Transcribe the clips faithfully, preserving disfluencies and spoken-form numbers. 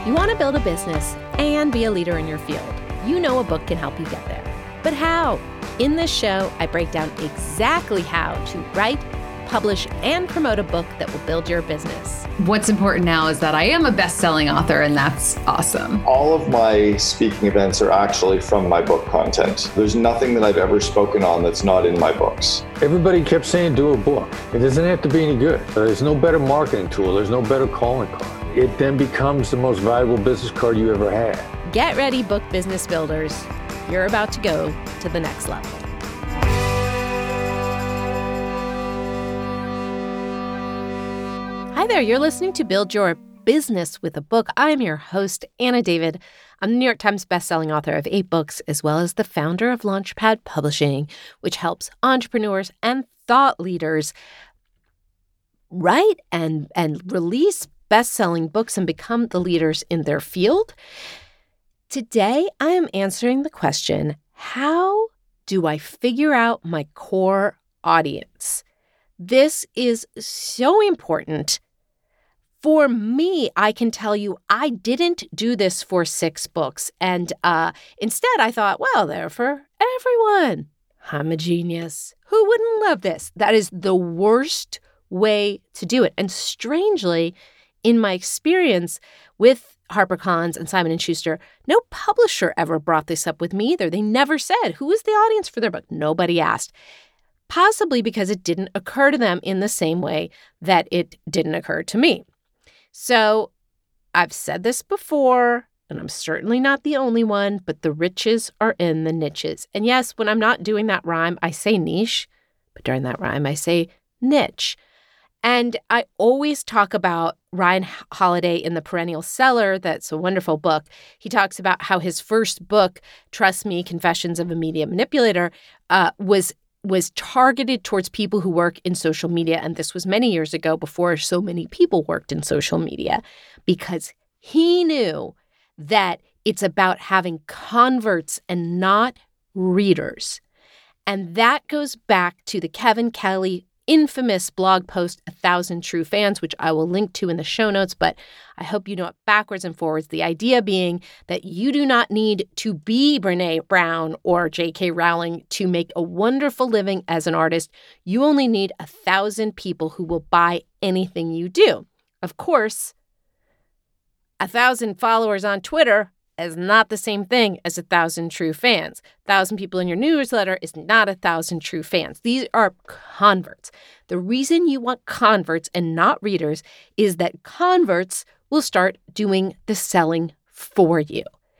You want to build a business and be a leader in your field. You know a book can help you get there. But how? In this show, I break down exactly how to write, publish, and promote a book that will build your business. What's important now is that I am a best-selling author, and that's awesome. All of my speaking events are actually from my book content. There's nothing that I've ever spoken on that's not in my books. Everybody kept saying do a book. It doesn't have to be any good. There's no better marketing tool. There's no better calling card. It then becomes the most valuable business card you ever had. Get ready, book business builders. You're about to go to the next level. Hi there, you're listening to Build Your Business with a Book. I'm your host, Anna David. I'm the New York Times bestselling author of eight books, as well as the founder of Launchpad Publishing, which helps entrepreneurs and thought leaders write and, and release best-selling books and become the leaders in their field. Today, I am answering the question, how do I figure out my core audience? This is so important. For me, I can tell you I didn't do this for six books. And uh, instead, I thought, well, they're for everyone. I'm a genius. Who wouldn't love this? That is the worst way to do it. And strangely, in my experience with HarperCollins and Simon and Schuster, no publisher ever brought this up with me either. They never said, who is the audience for their book? Nobody asked. Possibly because it didn't occur to them in the same way that it didn't occur to me. So I've said this before, and I'm certainly not the only one, but the riches are in the niches. And yes, when I'm not doing that rhyme, I say niche, but during that rhyme, I say niche. And I always talk about Ryan Holiday in The Perennial Seller. That's a wonderful book. He talks about how his first book, Trust Me, Confessions of a Media Manipulator, uh, was was targeted towards people who work in social media. And this was many years ago before so many people worked in social media, because he knew that it's about having converts and not readers. And that goes back to the Kevin Kelly infamous blog post, A Thousand True Fans, which I will link to in the show notes, but I hope you know it backwards and forwards. The idea being that you do not need to be Brené Brown or J K Rowling to make a wonderful living as an artist. You only need a thousand people who will buy anything you do. Of course, a thousand followers on Twitter is not the same thing as a thousand true fans. A thousand people in your newsletter is not a thousand true fans. These are converts. The reason you want converts and not readers is that converts will start doing the selling for you.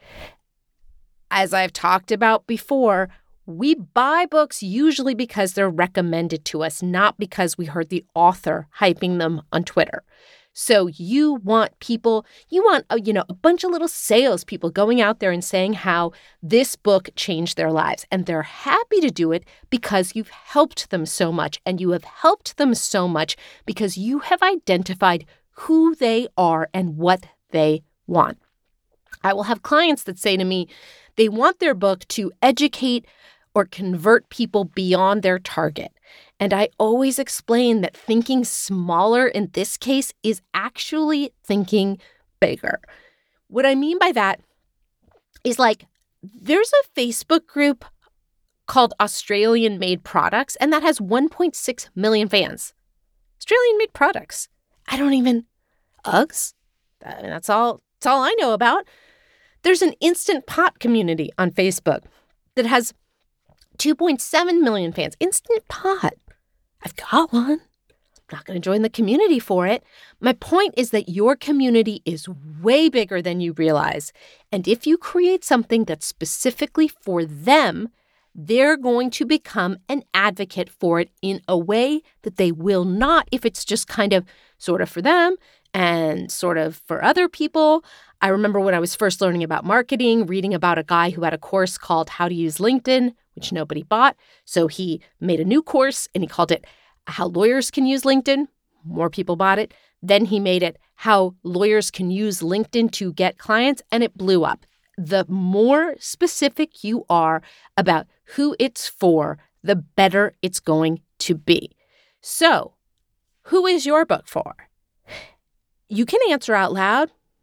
As I've talked about before, we buy books usually because they're recommended to us, not because we heard the author hyping them on Twitter. So you want people, you want, a, you know, a bunch of little salespeople going out there and saying how this book changed their lives. And they're happy to do it because you've helped them so much. And you have helped them so much because you have identified who they are and what they want. I will have clients that say to me, they want their book to educate or convert people beyond their target. And I always explain that thinking smaller in this case is actually thinking bigger. What I mean by that is, like, there's a Facebook group called Australian Made Products, and that has one point six million fans. Australian Made Products. I don't even, Uggs? I mean, that's all, that's all I know about. There's an Instant Pot community on Facebook that has two point seven million fans. Instant Pot. I've got one. I'm not going to join the community for it. My point is that your community is way bigger than you realize. And if you create something that's specifically for them, they're going to become an advocate for it in a way that they will not if it's just kind of sort of for them and sort of for other people. I remember when I was first learning about marketing, reading about a guy who had a course called How to Use LinkedIn, which nobody bought. So he made a new course and he called it How Lawyers Can Use LinkedIn. More people bought it. Then he made it How Lawyers Can Use LinkedIn to Get Clients, and it blew up. The more specific you are about who it's for, the better it's going to be. So, who is your book for? You can answer out loud.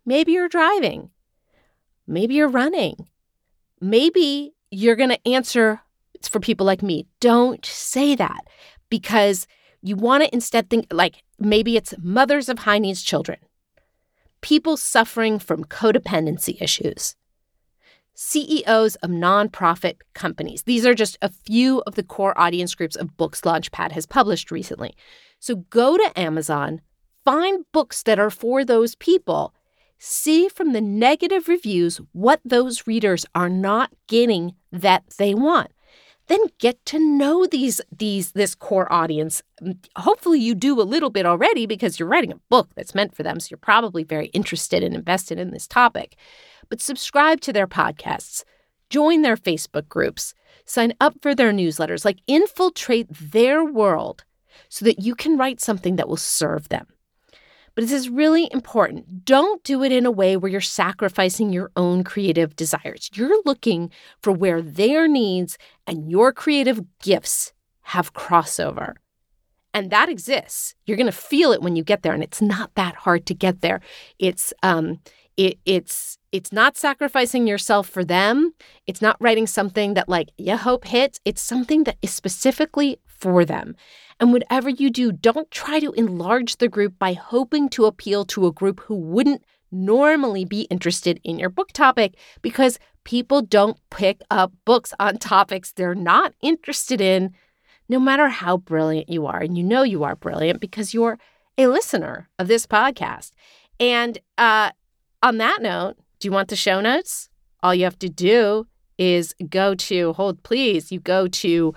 Maybe you're driving. Maybe you're running. Maybe you're going to answer, it's for people like me. Don't say that, because you want to instead think like maybe it's mothers of high needs children, people suffering from codependency issues, C E Os of nonprofit companies. These are just a few of the core audience groups of books Launchpad has published recently. So go to Amazon, find books that are for those people, see from the negative reviews what those readers are not getting that they want. Then get to know these these this core audience. Hopefully you do a little bit already because you're writing a book that's meant for them, so you're probably very interested and invested in this topic. But subscribe to their podcasts, join their Facebook groups, sign up for their newsletters, like infiltrate their world so that you can write something that will serve them. But this is really important. Don't do it in a way where you're sacrificing your own creative desires. You're looking for where their needs and your creative gifts have crossover. And that exists. You're going to feel it when you get there, and it's not that hard to get there. It's um, it, it's it's not sacrificing yourself for them. It's not writing something that like you hope hits. It's something that is specifically for them. And whatever you do, don't try to enlarge the group by hoping to appeal to a group who wouldn't normally be interested in your book topic, because people don't pick up books on topics they're not interested in, no matter how brilliant you are. And you know you are brilliant because you're a listener of this podcast. And uh, on that note, do you want the show notes? All you have to do is go to, hold please, you go to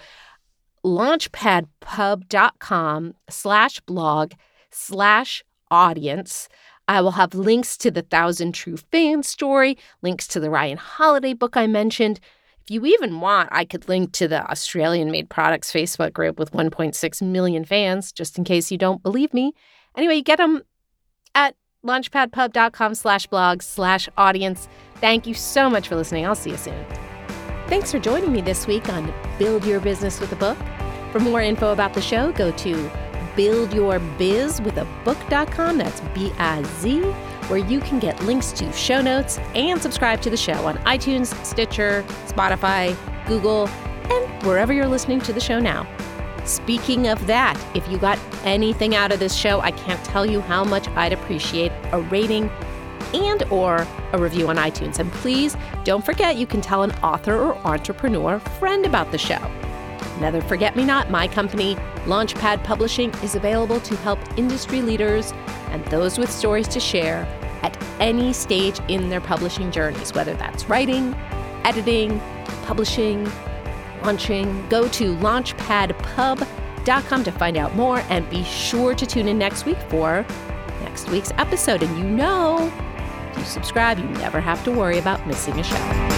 launchpadpub.com slash blog slash audience. I will have links to the Thousand True Fans story, links to the Ryan Holiday book I mentioned. If you even want, I could link to the Australian Made Products Facebook group with one point six million fans, just in case you don't believe me. Anyway, you get them at launchpadpub.com slash blog slash audience. Thank you so much for listening. I'll see you soon. Thanks for joining me this week on Build Your Business with a Book. For more info about the show, go to build your biz with a book dot com. That's B I Z, where you can get links to show notes and subscribe to the show on iTunes, Stitcher, Spotify, Google, and wherever you're listening to the show now. Speaking of that, if you got anything out of this show, I can't tell you how much I'd appreciate a rating and or a review on iTunes. And please don't forget you can tell an author or entrepreneur friend about the show. Another forget-me-not, my company, Launchpad Publishing, is available to help industry leaders and those with stories to share at any stage in their publishing journeys, whether that's writing, editing, publishing, launching. Go to launchpad pub dot com to find out more, and be sure to tune in next week for next week's episode. And you know, if you subscribe, you never have to worry about missing a show.